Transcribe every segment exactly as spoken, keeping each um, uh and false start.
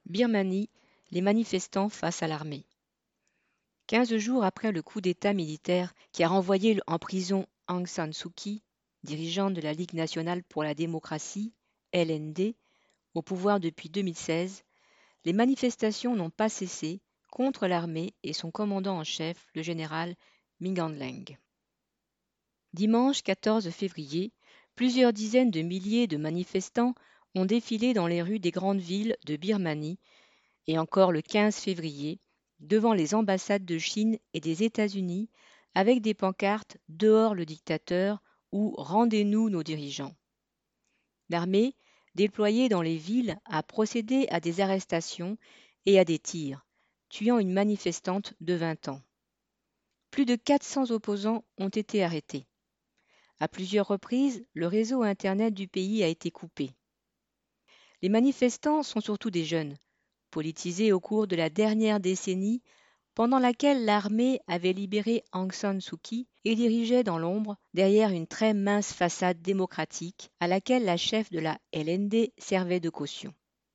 Birmanie, les manifestants face à l'armée. Quinze jours après le coup d'État militaire qui a renvoyé en prison Aung San Suu Kyi, dirigeante de la Ligue nationale pour la démocratie, L N D, au pouvoir depuis deux mille seize, les manifestations n'ont pas cessé contre l'armée et son commandant en chef, le général Min Aung Hlaing. Dimanche quatorze février, plusieurs dizaines de milliers de manifestants ont défilé dans les rues des grandes villes de Birmanie et encore le quinze février, devant les ambassades de Chine et des États-Unis avec des pancartes « Dehors le dictateur » ou « Rendez-nous nos dirigeants ». L'armée, déployée dans les villes, a procédé à des arrestations et à des tirs, tuant une manifestante de vingt ans. Plus de quatre cents opposants ont été arrêtés. À plusieurs reprises, le réseau Internet du pays a été coupé. Les manifestants sont surtout des jeunes, politisés au cours de la dernière décennie, pendant laquelle l'armée avait libéré Aung San Suu Kyi et dirigeait dans l'ombre derrière une très mince façade démocratique à laquelle la chef de la L N D servait de caution.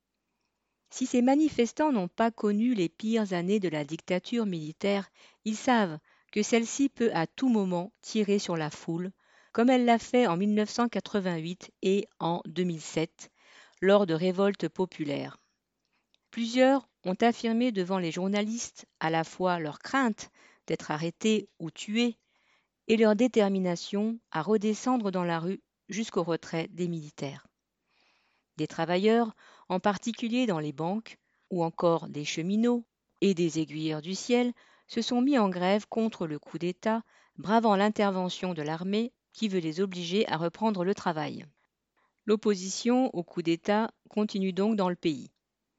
Si ces manifestants n'ont pas connu les pires années de la dictature militaire, ils savent que celle-ci peut à tout moment tirer sur la foule, comme elle l'a fait en mille neuf cent quatre-vingt-huit et en deux mille sept, lors de révoltes populaires. Plusieurs ont affirmé devant les journalistes à la fois leur crainte d'être arrêtés ou tués et leur détermination à redescendre dans la rue jusqu'au retrait des militaires. Des travailleurs, en particulier dans les banques, ou encore des cheminots et des aiguilleurs du ciel, se sont mis en grève contre le coup d'État, bravant l'intervention de l'armée qui veut les obliger à reprendre le travail. L'opposition au coup d'État continue donc dans le pays.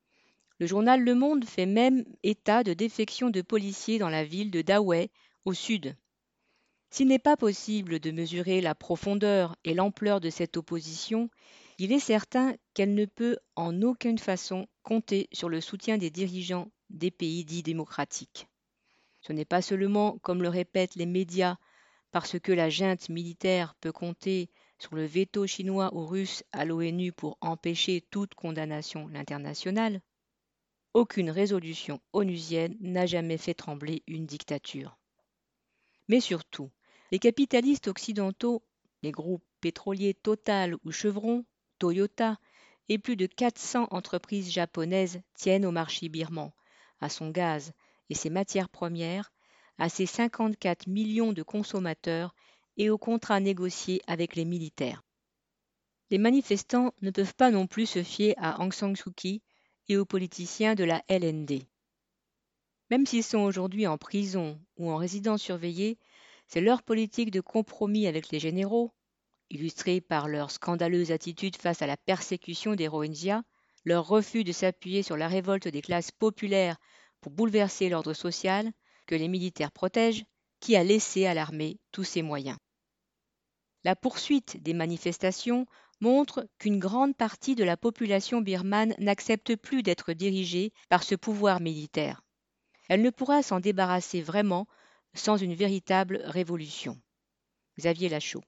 Le journal Le Monde fait même état de défections de policiers dans la ville de Dawei, au sud. S'il n'est pas possible de mesurer la profondeur et l'ampleur de cette opposition, il est certain qu'elle ne peut en aucune façon compter sur le soutien des dirigeants des pays dits démocratiques. Ce n'est pas seulement, comme le répètent les médias, parce que la junte militaire peut compter sur le veto chinois ou russe à l'ONU pour empêcher toute condamnation internationale. Aucune résolution onusienne n'a jamais fait trembler une dictature. Mais surtout, les capitalistes occidentaux, les groupes pétroliers Total ou Chevron, Toyota et plus de quatre cents entreprises japonaises tiennent au marché birman, à son gaz et ses matières premières, à ses cinquante-quatre millions de consommateurs et aux contrats négociés avec les militaires. Les manifestants ne peuvent pas non plus se fier à Aung San Suu Kyi et aux politiciens de la L N D. Même s'ils sont aujourd'hui en prison ou en résidence surveillée, c'est leur politique de compromis avec les généraux, illustrée par leur scandaleuse attitude face à la persécution des Rohingyas, leur refus de s'appuyer sur la révolte des classes populaires pour bouleverser l'ordre social, que les militaires protègent, qui a laissé à l'armée tous ses moyens. La poursuite des manifestations montre qu'une grande partie de la population birmane n'accepte plus d'être dirigée par ce pouvoir militaire. Elle ne pourra s'en débarrasser vraiment sans une véritable révolution. Xavier Lachaud.